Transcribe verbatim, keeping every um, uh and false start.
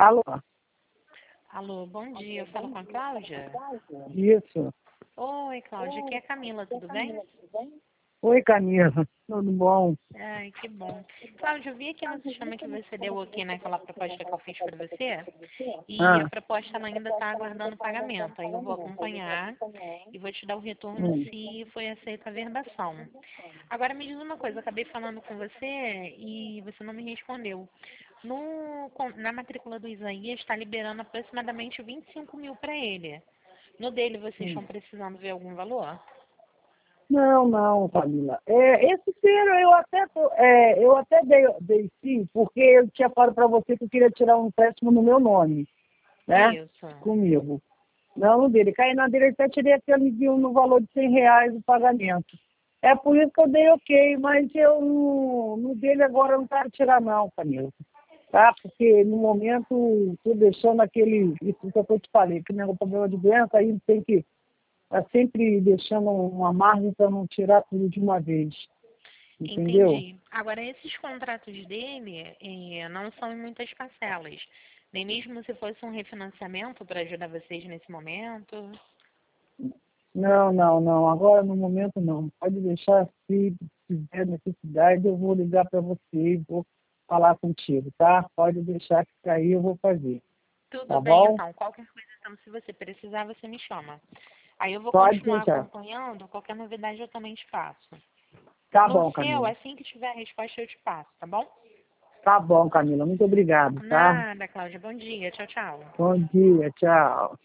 Alô? Alô, bom dia. Eu falo com a Cláudia? Isso. Oi, Cláudia. Aqui é a Camila, tudo bem? Oi, Camila. Tudo bom? Ai, que bom. Cláudia, eu vi aqui no sistema que você deu ok naquela proposta que eu fiz para você e Ah, a proposta ela ainda está aguardando pagamento. Aí eu vou acompanhar e vou te dar o retorno hum. se foi aceita a verbação. Agora me diz uma coisa, eu acabei falando com você e você não me respondeu. No, com- na matrícula do Isaías está liberando aproximadamente vinte e cinco mil para ele. No dele vocês hum. estão precisando ver algum valor? Não, não, Camila. É, esse dinheiro eu até, tô- é, eu até dei, dei sim, porque eu tinha falado para você que eu queria tirar um empréstimo no meu nome, né? Isso. Comigo. Não no dele. Caí na dele, eu até tirei aquele de um no valor de cem reais o pagamento. É por isso que eu dei ok, mas eu no, no dele agora eu não quero tirar não, Camila. Tá? Porque no momento estou deixando aquele, isso que eu te falei, que não é problema de doença, aí tem que estar sempre deixando uma margem para não tirar tudo de uma vez. Entendeu? Entendi. Agora, esses contratos dele eh, não são em muitas parcelas. Nem mesmo se fosse um refinanciamento para ajudar vocês nesse momento. Não, não, não. Agora no momento não. Pode deixar, se tiver necessidade, eu vou ligar para você e vou falar contigo, tá? Pode deixar que aí eu vou fazer. Tudo Tá bem, bom? então. Qualquer coisa, então, se você precisar, você me chama. Aí eu vou Pode continuar deixar. acompanhando. Qualquer novidade eu também te passo. Tá No bom, seu, Camila. assim que tiver a resposta, eu te passo, tá bom? Tá bom, Camila. Muito obrigado, tá? Nada, Cláudia. Bom dia. Tchau, tchau. Bom dia, tchau.